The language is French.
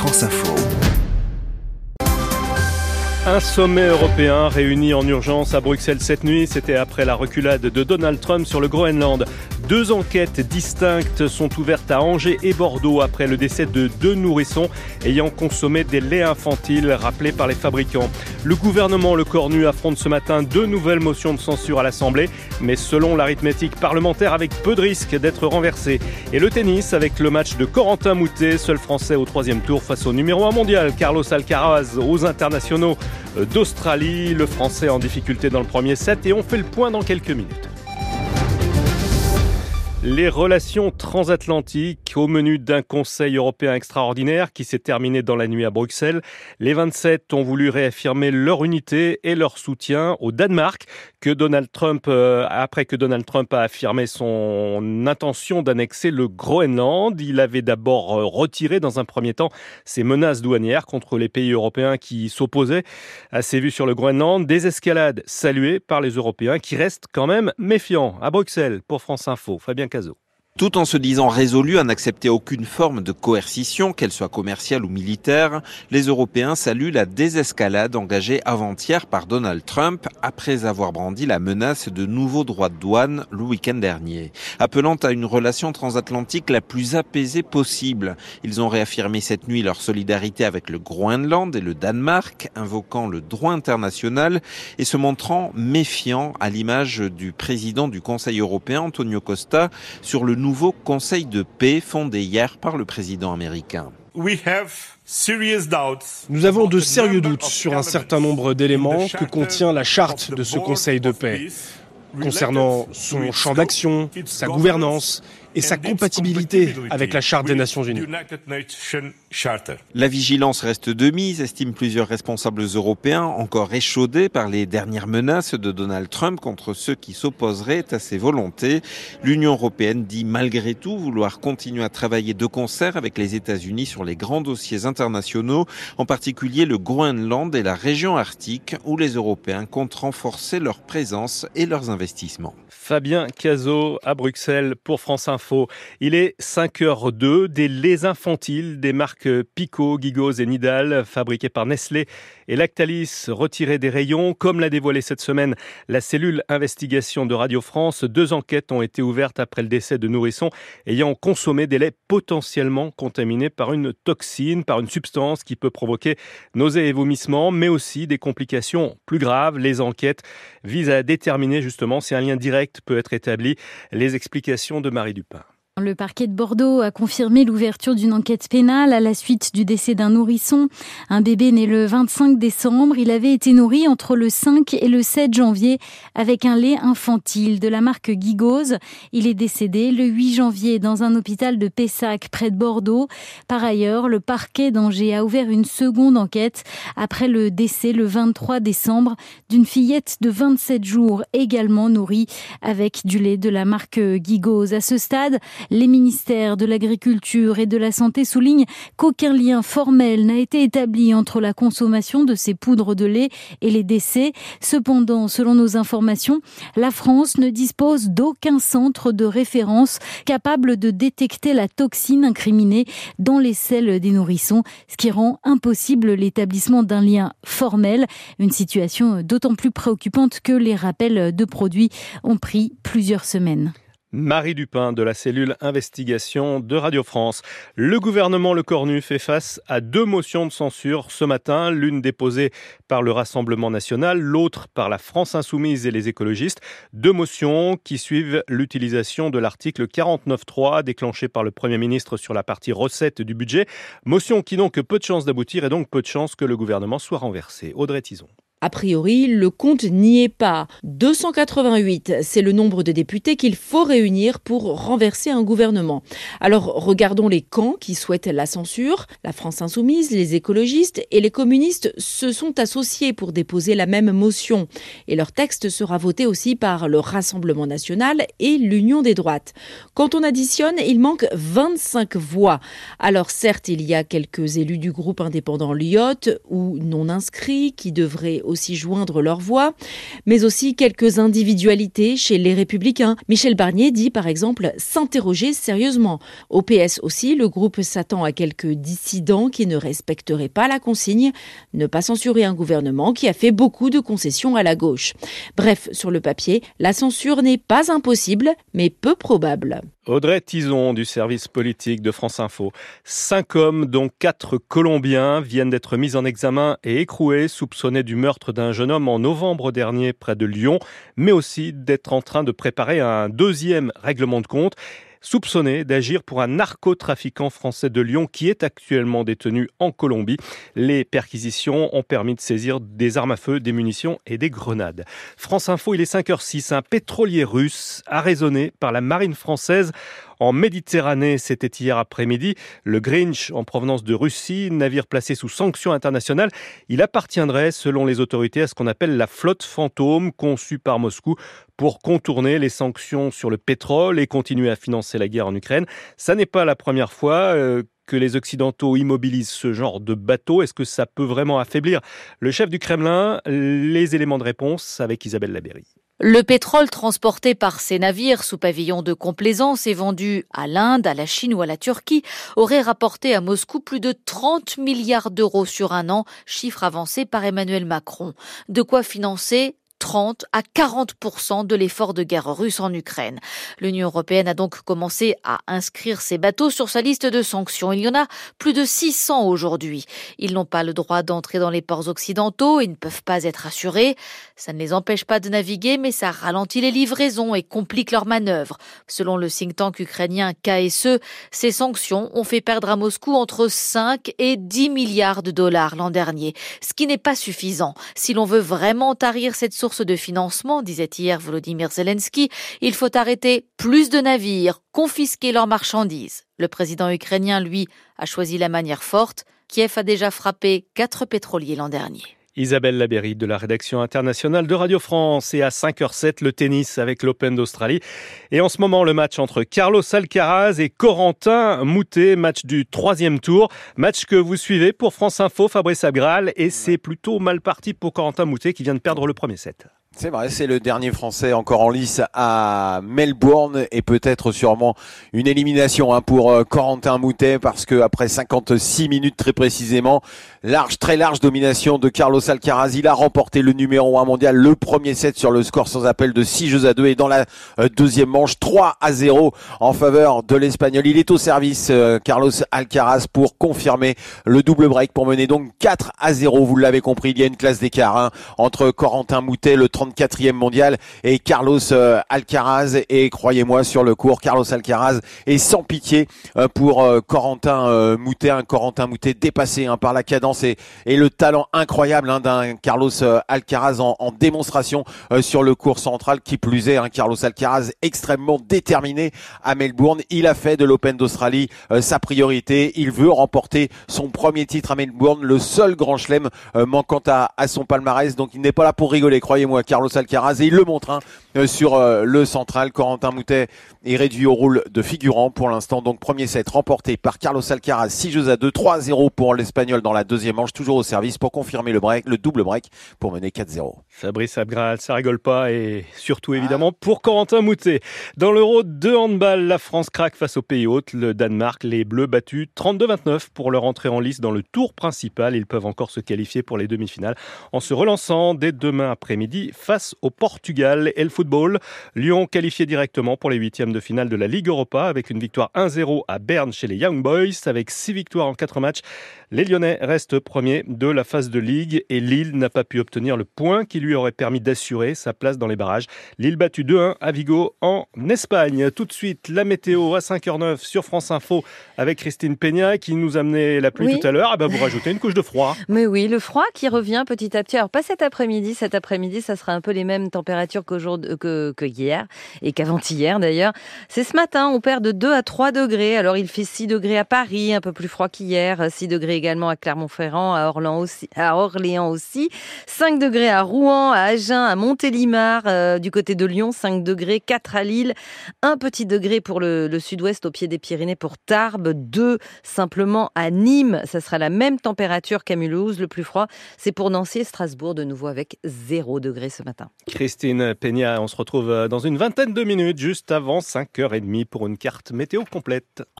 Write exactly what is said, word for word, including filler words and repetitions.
France Info. Un sommet européen réuni en urgence à Bruxelles cette nuit. C'était après la reculade de Donald Trump sur le Groenland. Deux enquêtes distinctes sont ouvertes à Angers et Bordeaux après le décès de deux nourrissons ayant consommé des laits infantiles rappelés par les fabricants. Le gouvernement Le Cornu affronte ce matin deux nouvelles motions de censure à l'Assemblée, mais selon l'arithmétique parlementaire, avec peu de risques d'être renversé. Et le tennis avec le match de Corentin Moutet, seul Français au troisième tour face au numéro un mondial, Carlos Alcaraz, aux internationaux d'Australie. Le Français en difficulté dans le premier set et on fait le point dans quelques minutes. Les relations transatlantiques au menu d'un Conseil européen extraordinaire qui s'est terminé dans la nuit à Bruxelles. Les vingt-sept ont voulu réaffirmer leur unité et leur soutien au Danemark que Donald Trump, euh, après que Donald Trump a affirmé son intention d'annexer le Groenland. Il avait d'abord retiré dans un premier temps ses menaces douanières contre les pays européens qui s'opposaient à ses vues sur le Groenland. Des escalades saluées par les Européens qui restent quand même méfiants. À Bruxelles, pour France Info, Fabien Cazot. Tout en se disant résolus à n'accepter aucune forme de coercition, qu'elle soit commerciale ou militaire, les Européens saluent la désescalade engagée avant-hier par Donald Trump après avoir brandi la menace de nouveaux droits de douane le week-end dernier. Appelant à une relation transatlantique la plus apaisée possible, ils ont réaffirmé cette nuit leur solidarité avec le Groenland et le Danemark, invoquant le droit international et se montrant méfiants à l'image du président du Conseil européen, Antonio Costa, sur le nouveau Conseil de paix fondé hier par le président américain. Nous avons de sérieux doutes sur un certain nombre d'éléments que contient la charte de ce Conseil de paix, concernant son champ d'action, sa gouvernance et sa compatibilité avec la Charte des Nations Unies. La vigilance reste de mise, estiment plusieurs responsables européens, encore échaudés par les dernières menaces de Donald Trump contre ceux qui s'opposeraient à ses volontés. L'Union européenne dit malgré tout vouloir continuer à travailler de concert avec les États-Unis sur les grands dossiers internationaux, en particulier le Groenland et la région arctique, où les Européens comptent renforcer leur présence et leurs investissements. Fabien Cazot à Bruxelles pour France Info. Il est cinq heures zéro deux. Des laits infantiles des marques Picot, Gigos et Nidal, fabriqués par Nestlé et Lactalis, retirés des rayons. Comme l'a dévoilé cette semaine la cellule investigation de Radio France, deux enquêtes ont été ouvertes après le décès de nourrissons ayant consommé des laits potentiellement contaminés par une toxine, par une substance qui peut provoquer nausées et vomissements, mais aussi des complications plus graves. Les enquêtes visent à déterminer justement si un lien direct peut être établi. Les explications de Marie Dupin. Le parquet de Bordeaux a confirmé l'ouverture d'une enquête pénale à la suite du décès d'un nourrisson. Un bébé né le vingt-cinq décembre, il avait été nourri entre le cinq et le sept janvier avec un lait infantile de la marque Gigos. Il est décédé le huit janvier dans un hôpital de Pessac près de Bordeaux. Par ailleurs, le parquet d'Angers a ouvert une seconde enquête après le décès le vingt-trois décembre d'une fillette de vingt-sept jours également nourrie avec du lait de la marque Gigos. À ce stade, les ministères de l'Agriculture et de la Santé soulignent qu'aucun lien formel n'a été établi entre la consommation de ces poudres de lait et les décès. Cependant, selon nos informations, la France ne dispose d'aucun centre de référence capable de détecter la toxine incriminée dans les selles des nourrissons, ce qui rend impossible l'établissement d'un lien formel. Une situation d'autant plus préoccupante que les rappels de produits ont pris plusieurs semaines. Marie Dupin de la cellule investigation de Radio France. Le gouvernement Le Cornu fait face à deux motions de censure ce matin, l'une déposée par le Rassemblement national, l'autre par la France insoumise et les écologistes. Deux motions qui suivent l'utilisation de l'article quarante-neuf trois déclenché par le Premier ministre sur la partie recettes du budget. Motion qui n'ont que peu de chances d'aboutir et donc peu de chances que le gouvernement soit renversé. Audrey Tison. A priori, le compte n'y est pas. deux cent quatre-vingt-huit, c'est le nombre de députés qu'il faut réunir pour renverser un gouvernement. Alors, regardons les camps qui souhaitent la censure. La France insoumise, les écologistes et les communistes se sont associés pour déposer la même motion. Et leur texte sera voté aussi par le Rassemblement national et l'Union des droites. Quand on additionne, il manque vingt-cinq voix. Alors certes, il y a quelques élus du groupe indépendant Lyot ou non inscrits qui devraient aussi joindre leur voix, mais aussi quelques individualités chez les Républicains. Michel Barnier dit par exemple s'interroger sérieusement. Au P S aussi, le groupe s'attend à quelques dissidents qui ne respecteraient pas la consigne, ne pas censurer un gouvernement qui a fait beaucoup de concessions à la gauche. Bref, sur le papier, la censure n'est pas impossible, mais peu probable. Audrey Tizon du service politique de France Info. Cinq hommes, dont quatre Colombiens, viennent d'être mis en examen et écroués, soupçonnés du meurtre d'un jeune homme en novembre dernier près de Lyon, mais aussi d'être en train de préparer un deuxième règlement de compte. Soupçonné d'agir pour un narcotrafiquant français de Lyon qui est actuellement détenu en Colombie. Les perquisitions ont permis de saisir des armes à feu, des munitions et des grenades. France Info, il est cinq heures six. Un pétrolier russe arraisonné par la marine française en Méditerranée, c'était hier après-midi. Le Grinch, en provenance de Russie, navire placé sous sanctions internationales, il appartiendrait, selon les autorités, à ce qu'on appelle la flotte fantôme, conçue par Moscou pour contourner les sanctions sur le pétrole et continuer à financer la guerre en Ukraine. Ça n'est pas la première fois euh, que les Occidentaux immobilisent ce genre de bateau. Est-ce que ça peut vraiment affaiblir le chef du Kremlin? Les éléments de réponse avec Isabelle Labéry. Le pétrole transporté par ces navires sous pavillon de complaisance et vendu à l'Inde, à la Chine ou à la Turquie aurait rapporté à Moscou plus de trente milliards d'euros sur un an, chiffre avancé par Emmanuel Macron. De quoi financer trente à quarante pour cent de l'effort de guerre russe en Ukraine. L'Union européenne a donc commencé à inscrire ces bateaux sur sa liste de sanctions. Il y en a plus de six cents aujourd'hui. Ils n'ont pas le droit d'entrer dans les ports occidentaux et ne peuvent pas être assurés. Ça ne les empêche pas de naviguer, mais ça ralentit les livraisons et complique leurs manœuvres. Selon le think tank ukrainien K S E, ces sanctions ont fait perdre à Moscou entre cinq et dix milliards de dollars l'an dernier, ce qui n'est pas suffisant. Si l'on veut vraiment tarir cette source de financement, disait hier Volodymyr Zelensky, il faut arrêter plus de navires, confisquer leurs marchandises. Le président ukrainien, lui, a choisi la manière forte. Kiev a déjà frappé quatre pétroliers l'an dernier. Isabelle Labéry de la rédaction internationale de Radio France. Et à cinq heures sept, le tennis avec l'Open d'Australie. Et en ce moment, le match entre Carlos Alcaraz et Corentin Moutet, match du troisième tour. Match que vous suivez pour France Info, Fabrice Abgral. Et c'est plutôt mal parti pour Corentin Moutet qui vient de perdre le premier set. C'est vrai, c'est le dernier Français encore en lice à Melbourne et peut-être sûrement une élimination hein, pour euh, Corentin Moutet parce que après cinquante-six minutes très précisément, large, très large domination de Carlos Alcaraz, il a remporté le numéro un mondial, le premier set sur le score sans appel de six jeux à deux et dans la euh, deuxième manche trois à zéro en faveur de l'Espagnol. Il est au service euh, Carlos Alcaraz pour confirmer le double break pour mener donc quatre à zéro. Vous l'avez compris, il y a une classe d'écart hein, entre Corentin Moutet, le trente-quatrième mondial, et Carlos euh, Alcaraz. Et croyez-moi, sur le court, Carlos Alcaraz est sans pitié euh, pour euh, Corentin euh, Moutet. Un Corentin Moutet dépassé hein, par la cadence et, et le talent incroyable hein, d'un Carlos euh, Alcaraz en, en démonstration euh, sur le court central. Qui plus est, hein, Carlos Alcaraz extrêmement déterminé à Melbourne. Il a fait de l'Open d'Australie euh, sa priorité. Il veut remporter son premier titre à Melbourne, le seul grand chelem euh, manquant à, à son palmarès. Donc il n'est pas là pour rigoler, croyez-moi, Carlos Alcaraz, et il le montre hein, sur euh, le central. Corentin Moutet est réduit au rôle de figurant pour l'instant. Donc premier set remporté par Carlos Alcaraz, six jeux à deux, trois à zéro pour l'Espagnol dans la deuxième manche, toujours au service pour confirmer le break, le double break pour mener quatre zéro. Fabrice Abgral, ça rigole pas, et surtout évidemment pour Corentin Moutet. Dans l'Euro de handball, la France craque face au pays hôte, le Danemark. Les Bleus battus trente-deux vingt-neuf pour leur entrée en lice dans le tour principal. Ils peuvent encore se qualifier pour les demi-finales en se relançant dès demain après-midi face au Portugal. Et le football, Lyon qualifié directement pour les huitièmes de finale de la Ligue Europa avec une victoire un zéro à Berne chez les Young Boys. Avec six victoires en quatre matchs, les Lyonnais restent premiers de la phase de Ligue et Lille n'a pas pu obtenir le point qui lui aurait permis d'assurer sa place dans les barrages. Lille battu deux un à Vigo en Espagne. Tout de suite, la météo à cinq heures neuf sur France Info avec Christine Peña qui nous amenait la pluie oui. tout à l'heure. Ah bah vous rajoutez une couche de froid. Mais oui, le froid qui revient petit à petit. Alors pas cet après-midi, cet après-midi ça sera un peu les mêmes températures que, que hier et qu'avant-hier d'ailleurs. C'est ce matin, on perd de deux à trois degrés. Alors il fait six degrés à Paris, un peu plus froid qu'hier. six degrés également à Clermont-Ferrand, à Orléans aussi. À Orléans aussi. cinq degrés à Rouen, à Agen, à Montélimar, euh, du côté de Lyon. cinq degrés, quatre à Lille. Un petit degré pour le, le sud-ouest au pied des Pyrénées pour Tarbes. deux simplement à Nîmes. Ça sera la même température qu'à Mulhouse. Le plus froid, c'est pour Nancy et Strasbourg, de nouveau avec zéro degré ce matin. Christine Peña, on se retrouve dans une vingtaine de minutes, juste avant cinq heures trente pour une carte météo complète.